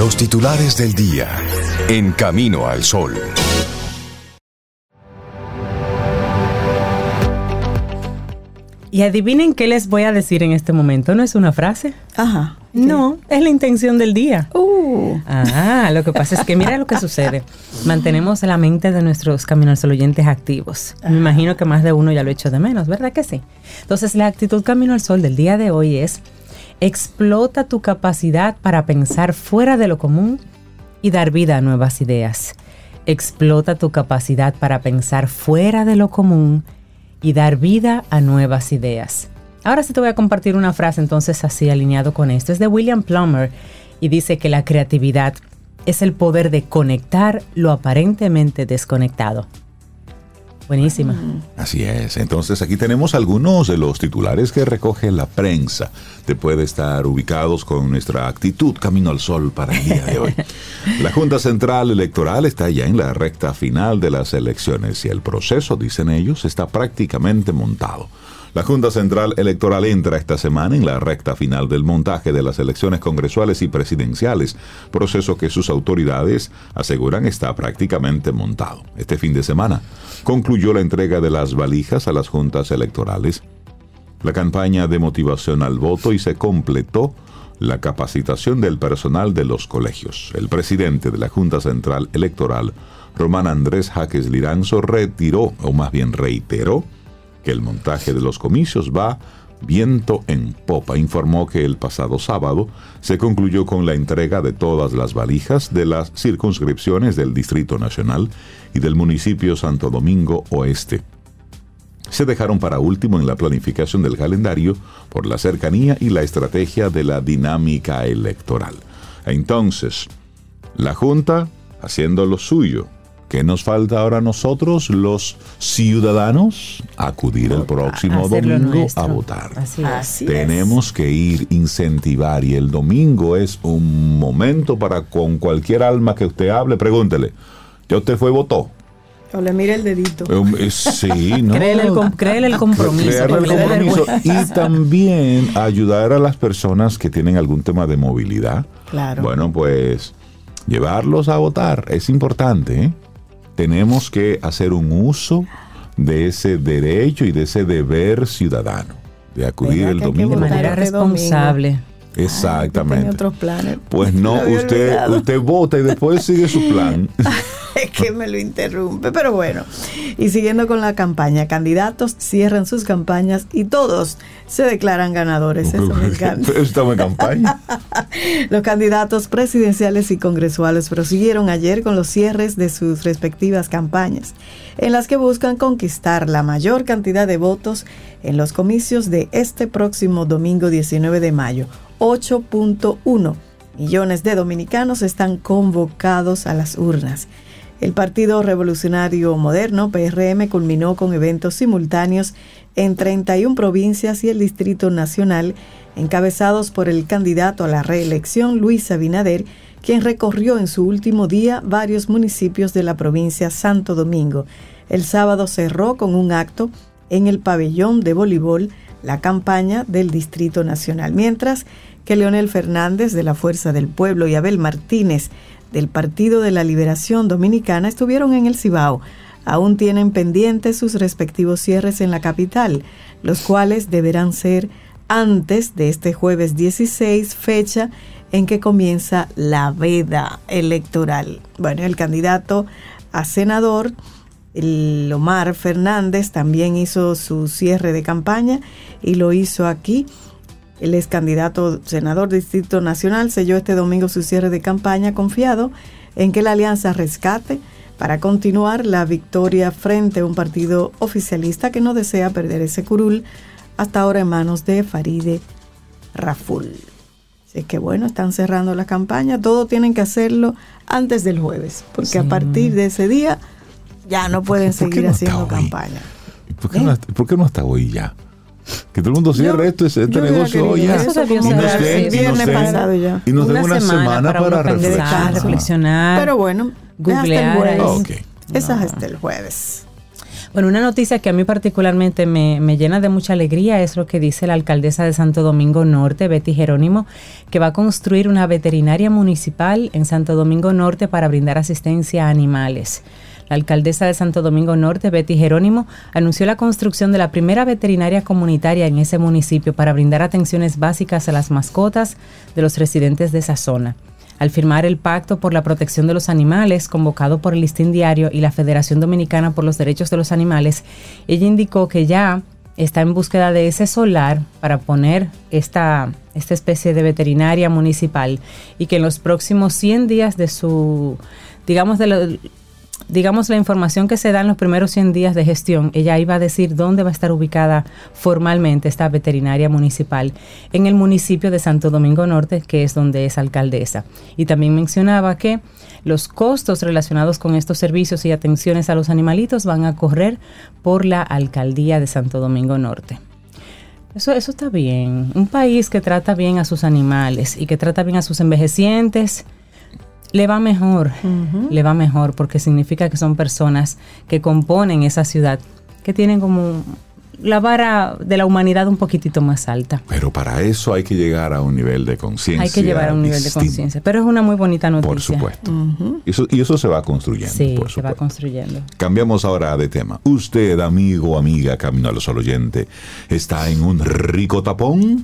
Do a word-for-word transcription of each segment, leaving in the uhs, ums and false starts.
Los titulares del día en Camino al Sol. Y adivinen qué les voy a decir en este momento. ¿No es una frase? Ajá. No, es la intención del día. Uh. Ah, lo que pasa es que mira lo que sucede. Mantenemos la mente de nuestros Camino al Sol oyentes activos. Me imagino que más de uno ya lo echo de menos, ¿verdad que sí? Entonces, la actitud Camino al Sol del día de hoy es: explota tu capacidad para pensar fuera de lo común y dar vida a nuevas ideas. Explota tu capacidad para pensar fuera de lo común y dar vida a nuevas ideas. Ahora sí te voy a compartir una frase entonces así alineado con esto. Es de William Plummer y dice que la creatividad es el poder de conectar lo aparentemente desconectado. Buenísima. Así es. Entonces aquí tenemos algunos de los titulares que recoge la prensa. Te puede estar ubicados con nuestra actitud Camino al Sol para el día de hoy. La Junta Central Electoral está ya en la recta final de las elecciones y el proceso, dicen ellos, está prácticamente montado. La Junta Central Electoral entra esta semana en la recta final del montaje de las elecciones congresuales y presidenciales, proceso que sus autoridades aseguran está prácticamente montado. Este fin de semana concluyó la entrega de las valijas a las juntas electorales, la campaña de motivación al voto y se completó la capacitación del personal de los colegios. El presidente de la Junta Central Electoral, Román Andrés Jaques Liranzo, retiró, o más bien reiteró, que el montaje de los comicios va viento en popa. Informó que el pasado sábado se concluyó con la entrega de todas las valijas de las circunscripciones del Distrito Nacional y del municipio Santo Domingo Oeste. Se dejaron para último en la planificación del calendario por la cercanía y la estrategia de la dinámica electoral. Entonces, la Junta haciendo lo suyo. ¿Qué nos falta ahora a nosotros, los ciudadanos? Acudir el próximo domingo a votar. Así es. Así Tenemos es. que ir, incentivar, y el domingo es un momento para con cualquier alma que usted hable, pregúntele, ¿ya usted fue y votó? O le mire el dedito. Eh, Sí, ¿no? Créele el, com- créele el compromiso. Crear el porque le da compromiso. vergüenza. Y también ayudar a las personas que tienen algún tema de movilidad. Claro. Bueno, pues llevarlos a votar es importante, ¿eh? Tenemos que hacer un uso de ese derecho y de ese deber ciudadano, de acudir Venga, el que hay que De domingo. votar manera este domingo. responsable. Exactamente. Tenía otros planes. Pues no, Me había usted, olvidado. usted vota y después sigue su plan. Es que me lo interrumpe, pero bueno. Y siguiendo con la campaña, candidatos cierran sus campañas y todos se declaran ganadores. Eso me encanta. Estamos en campaña. Los candidatos presidenciales y congresuales prosiguieron ayer con los cierres de sus respectivas campañas, en las que buscan conquistar la mayor cantidad de votos en los comicios de este próximo domingo diecinueve de mayo. ocho punto uno millones de dominicanos están convocados a las urnas. El Partido Revolucionario Moderno, P R M, culminó con eventos simultáneos en treinta y una provincias y el Distrito Nacional, encabezados por el candidato a la reelección, Luis Abinader, quien recorrió en su último día varios municipios de la provincia Santo Domingo. El sábado cerró con un acto en el pabellón de voleibol la campaña del Distrito Nacional, mientras que Leonel Fernández de la Fuerza del Pueblo y Abel Martínez del Partido de la Liberación Dominicana estuvieron en el Cibao. Aún tienen pendientes sus respectivos cierres en la capital, los cuales deberán ser antes de este jueves dieciséis, fecha en que comienza la veda electoral. Bueno, el candidato a senador, el Omar Fernández, también hizo su cierre de campaña y lo hizo aquí. El ex candidato senador Distrito Nacional selló este domingo su cierre de campaña, confiado en que la Alianza rescate para continuar la victoria frente a un partido oficialista que no desea perder ese curul, hasta ahora en manos de Farideh Raful. Así que bueno, están cerrando la campaña, todos tienen que hacerlo antes del jueves, porque Sí. a partir de ese día ya no pueden ¿Por qué seguir no está haciendo hoy? campaña. ¿Por qué, no, ¿Por qué no hasta hoy ya? Que todo el mundo cierre Yo- esto, este yo hubiera negocio querido hoy ya. eso debió Y nos cerrarse den- y nos viernes den- pasado ya. Y nos den una semana para, uno pensar, reflexionar. reflexionar. Pero bueno, ya hasta el Googlear jueves. ahí. Ok. Esa No. es hasta el jueves. Bueno, una noticia que a mí particularmente me, me llena de mucha alegría es lo que dice la alcaldesa de Santo Domingo Norte, Betty Jerónimo, que va a construir una veterinaria municipal en Santo Domingo Norte para brindar asistencia a animales. La alcaldesa de Santo Domingo Norte, Betty Jerónimo, anunció la construcción de la primera veterinaria comunitaria en ese municipio para brindar atenciones básicas a las mascotas de los residentes de esa zona. Al firmar el Pacto por la Protección de los Animales, convocado por el Listín Diario y la Federación Dominicana por los Derechos de los Animales, ella indicó que ya está en búsqueda de ese solar para poner esta, esta especie de veterinaria municipal y que en los próximos cien días de su, digamos, de lo, digamos la información que se da en los primeros cien días de gestión, ella iba a decir dónde va a estar ubicada formalmente esta veterinaria municipal en el municipio de Santo Domingo Norte, que es donde es alcaldesa. Y también mencionaba que los costos relacionados con estos servicios y atenciones a los animalitos van a correr por la alcaldía de Santo Domingo Norte. Eso, eso está bien. Un país que trata bien a sus animales y que trata bien a sus envejecientes, le va mejor, uh-huh. le va mejor porque significa que son personas que componen esa ciudad, que tienen como la vara de la humanidad un poquitito más alta. Pero para eso hay que llegar a un nivel de conciencia. Hay que llevar a un nivel distinto. de conciencia, pero es una muy bonita noticia. Por supuesto. Uh-huh. y, eso, y eso se va construyendo. Sí, por se supuesto. va construyendo. Cambiamos ahora de tema. Usted, amigo o amiga, Camino al Sol oyente, ¿está en un rico tapón?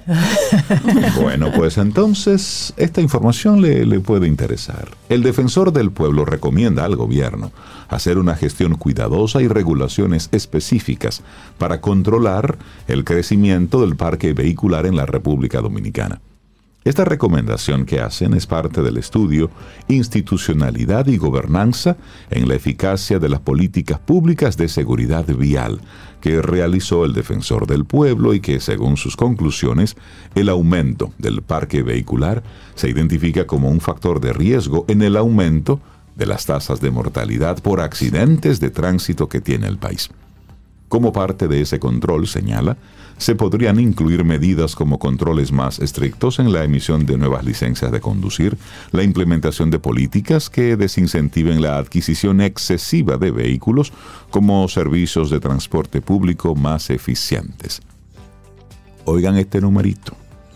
Bueno, pues entonces esta información le, le puede interesar. El Defensor del Pueblo recomienda al gobierno hacer una gestión cuidadosa y regulaciones específicas para controlar el crecimiento del parque vehicular en la República Dominicana. Esta recomendación que hacen es parte del estudio Institucionalidad y Gobernanza en la eficacia de las políticas públicas de seguridad vial que realizó el Defensor del Pueblo y que, según sus conclusiones, el aumento del parque vehicular se identifica como un factor de riesgo en el aumento de las tasas de mortalidad por accidentes de tránsito que tiene el país. Como parte de ese control, señala, se podrían incluir medidas como controles más estrictos en la emisión de nuevas licencias de conducir, la implementación de políticas que desincentiven la adquisición excesiva de vehículos como servicios de transporte público más eficientes. Oigan este numerito: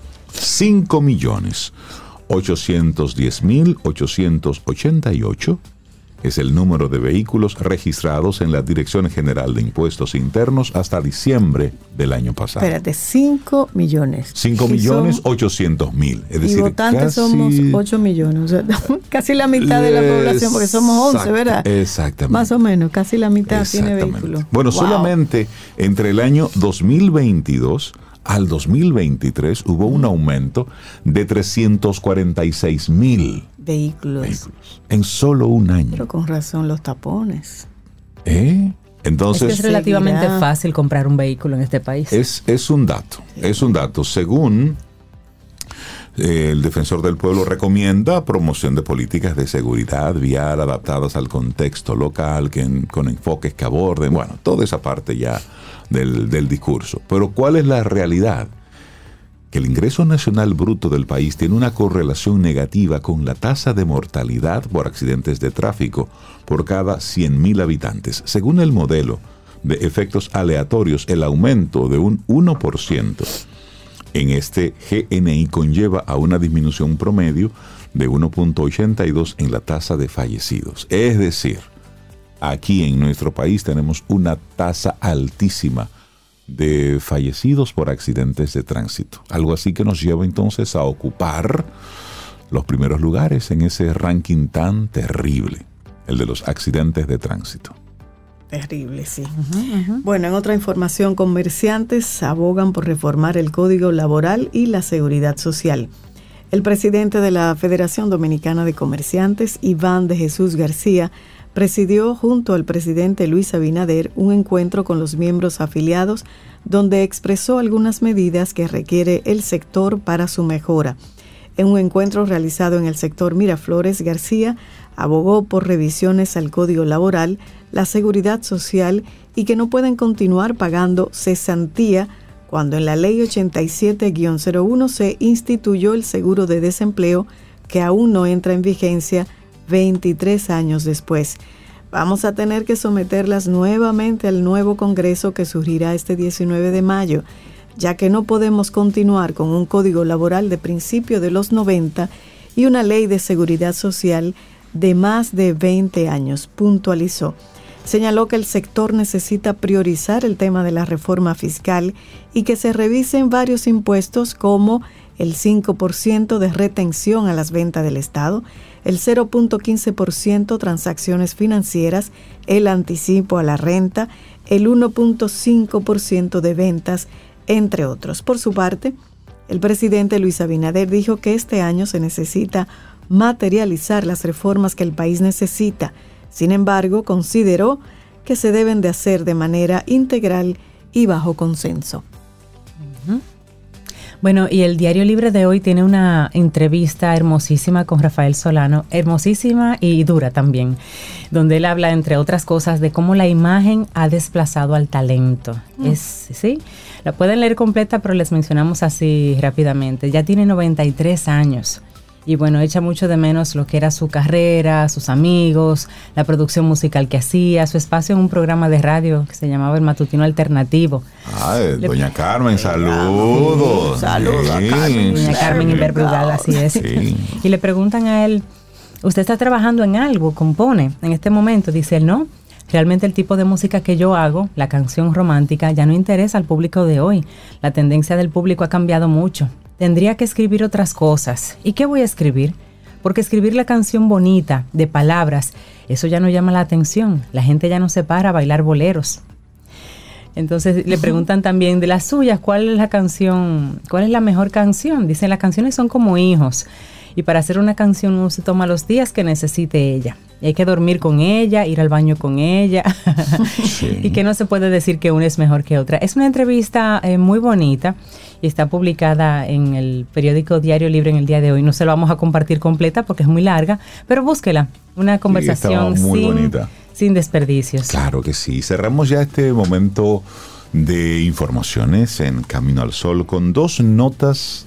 cinco millones ochocientos diez mil ochocientos ochenta y ocho es el número de vehículos registrados en la Dirección General de Impuestos Internos hasta diciembre del año pasado. Espérate, cinco millones. cinco millones ochocientos mil. Es decir, y votantes casi, somos ocho millones. O sea, casi la mitad de la población, porque somos once, ¿verdad? Exactamente. Más o menos, casi la mitad tiene vehículos. Bueno, wow. solamente entre el año dos mil veintidós al dos mil veintitrés hubo un aumento de trescientos cuarenta y seis mil vehículos. vehículos en solo un año. Pero con razón los tapones. ¿Eh? Entonces, es que es relativamente seguirá. fácil comprar un vehículo en este país. Es, es un dato, sí. es un dato. Según eh, el Defensor del Pueblo recomienda promoción de políticas de seguridad vial adaptadas al contexto local, que en, con enfoques que aborden, bueno, toda esa parte ya Del, del discurso. Pero ¿cuál es la realidad? Que el ingreso nacional bruto del país tiene una correlación negativa con la tasa de mortalidad por accidentes de tráfico por cada cien mil habitantes. Según el modelo de efectos aleatorios, el aumento de un uno por ciento en este G N I conlleva a una disminución promedio de uno punto ochenta y dos en la tasa de fallecidos. Es decir, aquí en nuestro país tenemos una tasa altísima de fallecidos por accidentes de tránsito. Algo así que nos lleva entonces a ocupar los primeros lugares en ese ranking tan terrible, el de los accidentes de tránsito. Terrible, sí. Uh-huh, uh-huh. Bueno, en otra información, comerciantes abogan por reformar el Código Laboral y la Seguridad Social. El presidente de la Federación Dominicana de Comerciantes, Iván de Jesús García, presidió junto al presidente Luis Abinader un encuentro con los miembros afiliados donde expresó algunas medidas que requiere el sector para su mejora. En un encuentro realizado en el sector Miraflores, García abogó por revisiones al Código Laboral, la Seguridad Social y que no pueden continuar pagando cesantía cuando en la Ley ochenta y siete guión cero uno se instituyó el seguro de desempleo que aún no entra en vigencia veintitrés años después. vamos a tener que someterlas nuevamente al nuevo Congreso que surgirá este diecinueve de mayo, ya que no podemos continuar con un código laboral de principio de los noventa y una ley de seguridad social de más de veinte años, puntualizó. Señaló que el sector necesita priorizar el tema de la reforma fiscal y que se revisen varios impuestos como el cinco por ciento de retención a las ventas del Estado, el cero punto quince por ciento transacciones financieras, el anticipo a la renta, el uno punto cinco por ciento de ventas, entre otros. Por su parte, el presidente Luis Abinader dijo que este año se necesita materializar las reformas que el país necesita. Sin embargo, consideró que se deben de hacer de manera integral y bajo consenso. Uh-huh. Bueno, y el Diario Libre de hoy tiene una entrevista hermosísima con Rafael Solano, hermosísima y dura también, donde él habla, entre otras cosas, de cómo la imagen ha desplazado al talento. Mm. Es, sí, la pueden leer completa, pero les mencionamos así rápidamente. Ya tiene noventa y tres años. Y bueno, echa mucho de menos lo que era su carrera, sus amigos, la producción musical que hacía, su espacio en un programa de radio que se llamaba El Matutino Alternativo. Ay, Le, doña Carmen, saludos. Saludos sí, a Carmen. Doña Carmen Inver Brugal, así es. Sí. Y le preguntan a él, ¿usted está trabajando en algo? ¿Compone en este momento? Dice él, no. Realmente el tipo de música que yo hago, la canción romántica, ya no interesa al público de hoy. La tendencia del público ha cambiado mucho. Tendría que escribir otras cosas. ¿Y qué voy a escribir? Porque escribir la canción bonita, de palabras, eso ya no llama la atención. La gente ya no se para a bailar boleros. Entonces le preguntan también de las suyas, ¿cuál es la canción? ¿Cuál es la mejor canción? Dicen, las canciones son como hijos. Y para hacer una canción uno se toma los días que necesite ella. Y hay que dormir con ella, ir al baño con ella. Sí. Y que no se puede decir que una es mejor que otra. Es una entrevista eh, muy bonita y está publicada en el periódico Diario Libre en el día de hoy. No se lo vamos a compartir completa porque es muy larga, pero búsquela. Una conversación sí, muy sin, bonita. sin desperdicios. Claro que sí. Cerramos ya este momento de informaciones en Camino al Sol con dos notas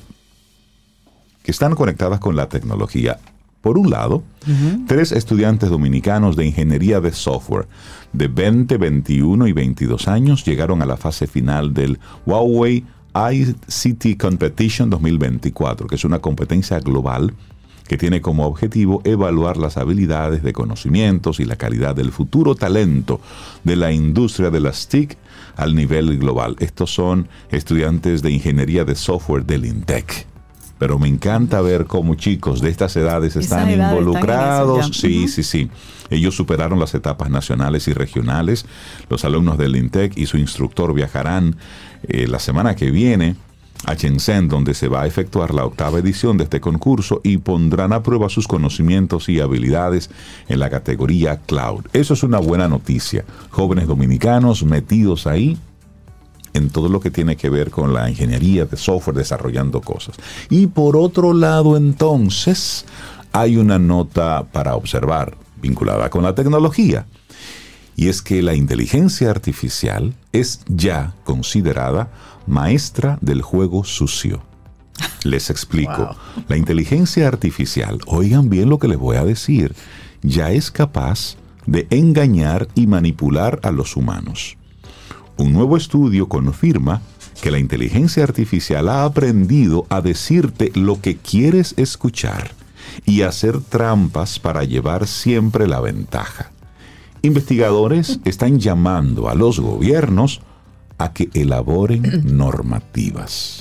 que están conectadas con la tecnología. Por un lado, uh-huh. tres estudiantes dominicanos de ingeniería de software de veinte, veintiuno y veintidós años llegaron a la fase final del Huawei I C T Competition dos mil veinticuatro, que es una competencia global que tiene como objetivo evaluar las habilidades de conocimientos y la calidad del futuro talento de la industria de las T I C al nivel global. Estos son estudiantes de ingeniería de software del INTEC. Pero me encanta ver cómo chicos de estas edades están edades involucrados. Están en sí, uh-huh. sí, sí. Ellos superaron las etapas nacionales y regionales. Los alumnos del INTEC y su instructor viajarán eh, la semana que viene a Shenzhen, donde se va a efectuar la octava edición de este concurso y pondrán a prueba sus conocimientos y habilidades en la categoría Cloud. Eso es una buena noticia. Jóvenes dominicanos metidos ahí en todo lo que tiene que ver con la ingeniería de software, desarrollando cosas. Y por otro lado, entonces, hay una nota para observar vinculada con la tecnología. Y es que la inteligencia artificial es ya considerada maestra del juego sucio. Les explico. Wow. La inteligencia artificial, oigan bien lo que les voy a decir, ya es capaz de engañar y manipular a los humanos. Un nuevo estudio confirma que la inteligencia artificial ha aprendido a decirte lo que quieres escuchar y hacer trampas para llevar siempre la ventaja. Investigadores están llamando a los gobiernos a que elaboren normativas.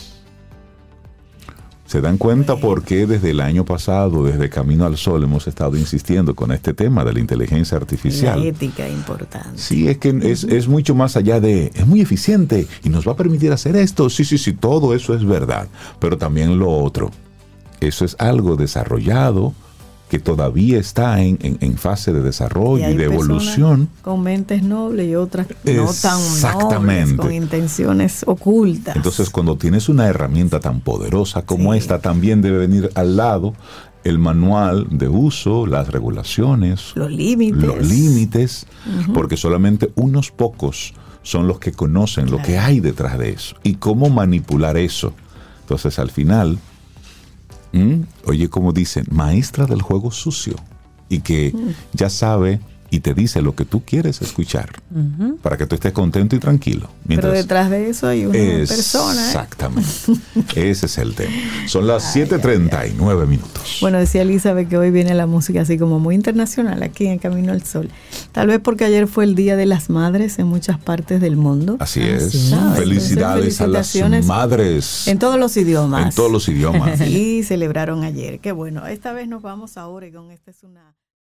¿Se dan cuenta por qué desde el año pasado, desde Camino al Sol, hemos estado insistiendo con este tema de la inteligencia artificial? La ética importante. Sí, es que es, es mucho más allá de, es muy eficiente y nos va a permitir hacer esto. Sí, sí, sí, todo eso es verdad. Pero también lo otro, eso es algo desarrollado que todavía está en, en, en fase de desarrollo y, y de evolución. Con mentes nobles y otras no tan nobles, con intenciones ocultas. Entonces, cuando tienes una herramienta tan poderosa como sí. esta, también debe venir al lado el manual de uso, las regulaciones, los límites, los límites, uh-huh. porque solamente unos pocos son los que conocen claro. lo que hay detrás de eso y cómo manipular eso. Entonces, al final, ¿Mm? oye, como dicen, maestra del juego sucio y que mm. ya sabe y te dice lo que tú quieres escuchar, Uh-huh. para que tú estés contento y tranquilo. Pero detrás de eso hay una persona. ¿eh? Exactamente. Ese es el tema. Son las siete treinta y nueve minutos. Bueno, decía Elizabeth que hoy viene la música así como muy internacional aquí en Camino al Sol. Tal vez porque ayer fue el Día de las Madres en muchas partes del mundo. Así es. sí. Felicidades a las madres. En todos los idiomas. En todos los idiomas. Y celebraron ayer. Qué bueno. Esta vez nos vamos a Oregon. Esta es una...